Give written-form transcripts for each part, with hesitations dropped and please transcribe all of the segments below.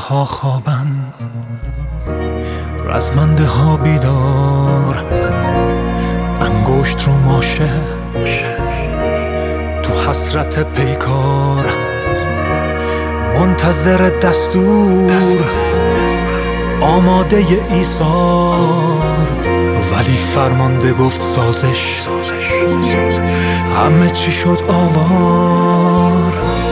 ها خوابن، رزمنده ها بیدار، انگشت رو ماشه تو حسرت پیکار، منتظر دستور، آماده ایثار. ولی فرمانده گفت سازش، همه چی شد آوار.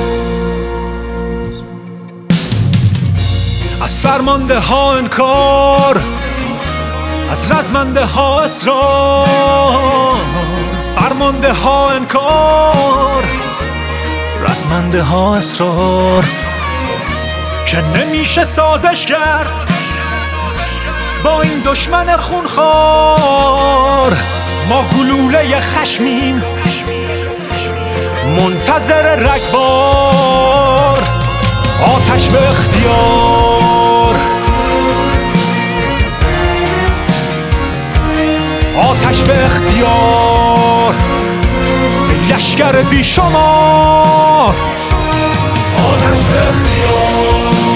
از فرمانده ها انکار، از رزمنده ها اصرار. فرمانده ها انکار، رزمنده ها اصرار. که نمیشه سازش کرد با این دشمن خونخوار. ما گلوله خشمیم منتظر رگبار. آتش به اختیار، آتش به اختیار. لشکر بیشمار، آتش به اختیار.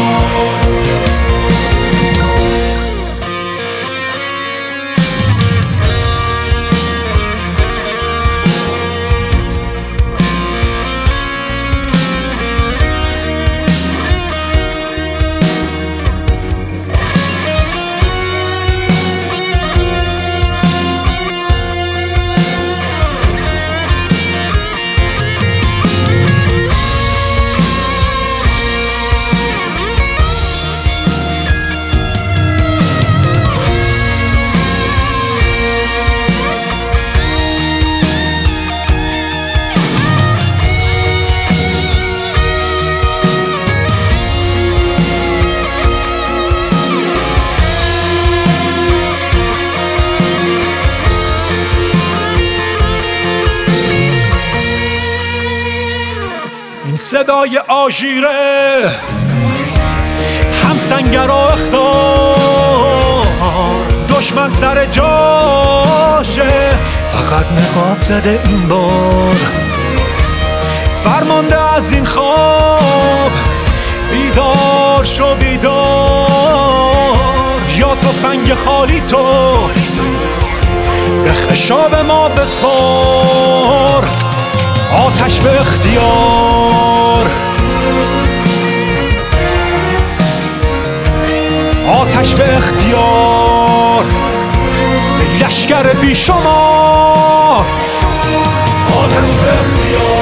صدای آژیره هم سنگر و اخطار. دشمن سر جاشه، فقط نقاب زده این بار. فرمانده از این خواب بیدار شو بیدار. یا تفنگ خالی تو به خشاب ما بسپار. آتش به اختیار، آتش به اختیار. لشکر بیشمار، آتش به اختیار.